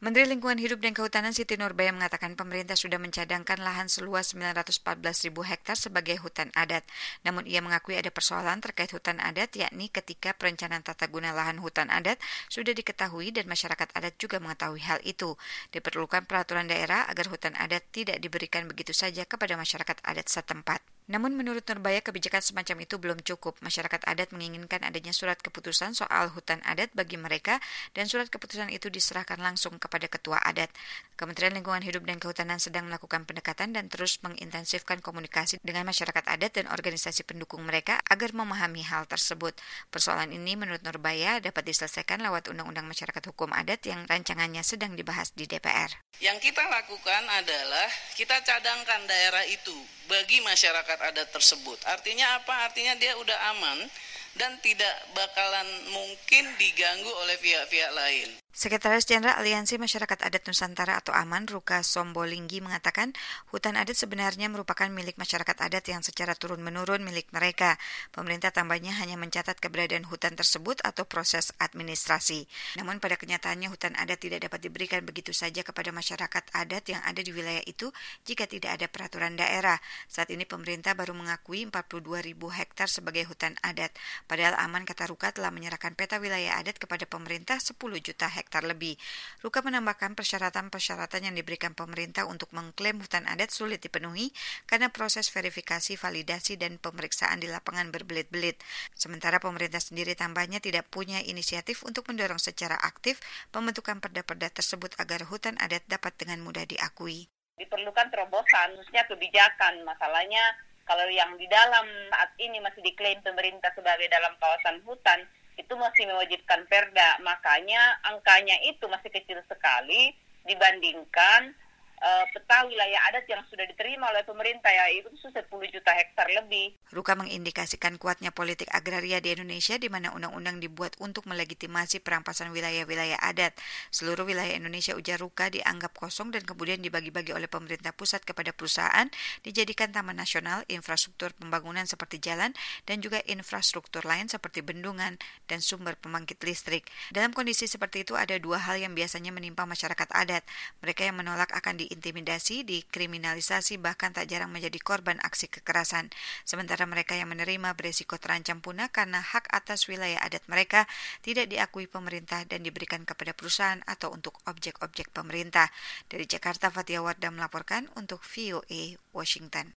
Menteri Lingkungan Hidup dan Kehutanan Siti Nurbaya mengatakan pemerintah sudah mencadangkan lahan seluas 914.000 hektar sebagai hutan adat. Namun ia mengakui ada persoalan terkait hutan adat, yakni ketika perencanaan tata guna lahan hutan adat sudah diketahui dan masyarakat adat juga mengetahui hal itu. Diperlukan peraturan daerah agar hutan adat tidak diberikan begitu saja kepada masyarakat adat setempat. Namun menurut Nurbaya kebijakan semacam itu belum cukup. Masyarakat adat menginginkan adanya surat keputusan soal hutan adat bagi mereka dan surat keputusan itu diserahkan langsung kepada ketua adat. Kementerian Lingkungan Hidup dan Kehutanan sedang melakukan pendekatan dan terus mengintensifkan komunikasi dengan masyarakat adat dan organisasi pendukung mereka agar memahami hal tersebut. Persoalan ini menurut Nurbaya dapat diselesaikan lewat Undang-Undang Masyarakat Hukum Adat yang rancangannya sedang dibahas di DPR. Yang kita lakukan adalah kita cadangkan daerah itu bagi masyarakat adat tersebut. Artinya apa? Artinya dia udah aman dan tidak bakalan mungkin diganggu oleh pihak-pihak lain. Sekretaris Jenderal Aliansi Masyarakat Adat Nusantara atau AMAN, Ruka Sombolinggi mengatakan hutan adat sebenarnya merupakan milik masyarakat adat yang secara turun-menurun milik mereka. Pemerintah tambahnya hanya mencatat keberadaan hutan tersebut atau proses administrasi. Namun pada kenyataannya hutan adat tidak dapat diberikan begitu saja kepada masyarakat adat yang ada di wilayah itu jika tidak ada peraturan daerah. Saat ini pemerintah baru mengakui 42.000 hektar sebagai hutan adat. Padahal AMAN, kata Ruka, telah menyerahkan peta wilayah adat kepada pemerintah 10 juta hektar lebih. Ruka menambahkan persyaratan-persyaratan yang diberikan pemerintah untuk mengklaim hutan adat sulit dipenuhi karena proses verifikasi, validasi, dan pemeriksaan di lapangan berbelit-belit. Sementara pemerintah sendiri tambahnya tidak punya inisiatif untuk mendorong secara aktif pembentukan perda-perda tersebut agar hutan adat dapat dengan mudah diakui. Diperlukan terobosan, khususnya kebijakan. Masalahnya kalau yang di dalam saat ini masih diklaim pemerintah sebagai dalam kawasan hutan, itu masih mewajibkan perda, makanya angkanya itu masih kecil sekali dibandingkan peta wilayah adat yang sudah diterima oleh pemerintah, yaitu 10 juta hektar lebih. Ruka mengindikasikan kuatnya politik agraria di Indonesia di mana undang-undang dibuat untuk melegitimasi perampasan wilayah-wilayah adat. Seluruh wilayah Indonesia, ujar Ruka, dianggap kosong dan kemudian dibagi-bagi oleh pemerintah pusat kepada perusahaan, dijadikan taman nasional, infrastruktur pembangunan seperti jalan, dan juga infrastruktur lain seperti bendungan dan sumber pembangkit listrik. Dalam kondisi seperti itu ada dua hal yang biasanya menimpa masyarakat adat. Mereka yang menolak akan diintimidasi, dikriminalisasi, bahkan tak jarang menjadi korban aksi kekerasan. Sementara mereka yang menerima beresiko terancam punah karena hak atas wilayah adat mereka tidak diakui pemerintah dan diberikan kepada perusahaan atau untuk objek-objek pemerintah. Dari Jakarta, Fatia Wardah melaporkan untuk VOA Washington.